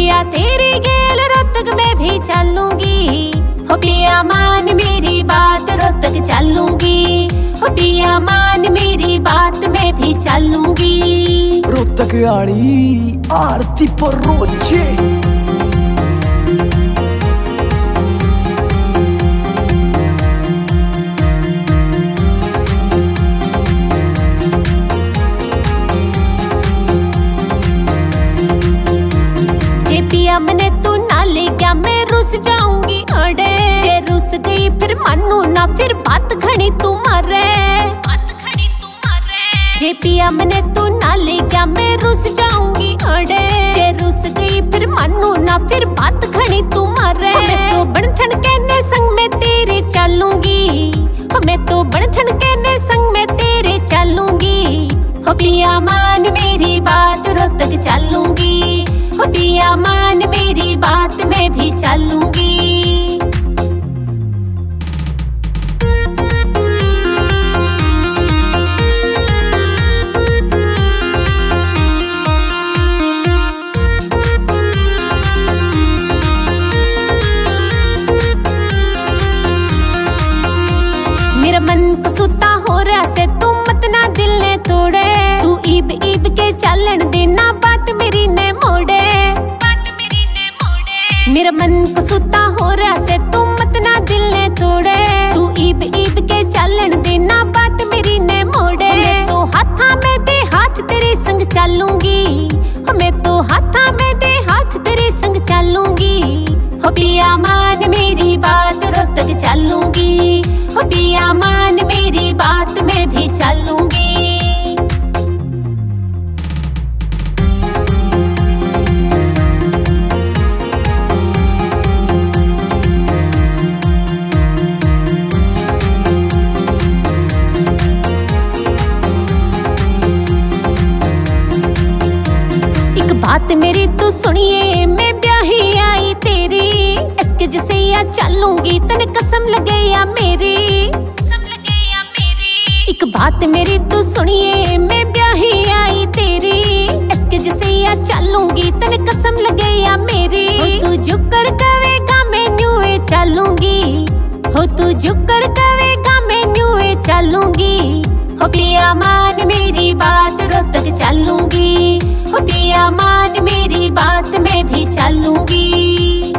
पिया तेरी गेल रोहतक में भी चलूंगी। हो पिया मान मेरी बात रोहतक चलूंगी। हो पिया मान मेरी बात में भी चलूंगी। रोहतक आड़ी आरती पर रोजे पिया मने तू ना ले क्या मैं रुस जाऊंगी अड़े। जे रुस गई फिर मानू ना फिर बात घनी तू मारे। जे पिया मने तू ना ले क्या मैं रुस जाऊंगी अड़े। जे रुस गई फिर मानू ना फिर बात घनी तू मारे। मैं तो बन ठनके ने संग में तेरे चलूंगी। मैं तो बन ठनके ने संग में तेरे चलूंगी। हो पिया मान मेरी बात रोहतक चलूंगी। हो पिया मान मेरी बात में भी चलूंगी। मेरा मन को सुता हो रहा से तू मत ना दिल ने तोड़े। तू ईब ईब के चलन देना बात मेरी ने मोड़े। मेरा मन को सुता हो रहा से तू मत ना दिल ने तोड़े। तू ईब ईब के चलन देना बात मेरी ने मोड़े। मैं तो हाथा में दे हाथ तेरे संग चलूंगी। मैं तो हाथा में दे हाथ तेरे संग चलूंगी। हो पिया मान मेरी बात रोहतक चलूंगी। हो पिया मान मेरी बात में भी चलूंगी। बात मेरी तू सुनिए मैं ब्याही आई तेरी। इसके जैसे या चलूंगी तने कसम लगे या मेरी। एक बात मेरी तू सुनिए मैं ब्याही आई तेरी। इसके जैसे या चलूंगी तने कसम लगे या मेरी। हो तू जो कर कवेगा मैं न्यूए चलूंगी। हो तू जो कर कवेगा मैं न्यूए चलूंगी। हो पिया मान मेरी बात रोहतक चलूंगी। हो पिया मान मेरी बात में भी चलूंगी।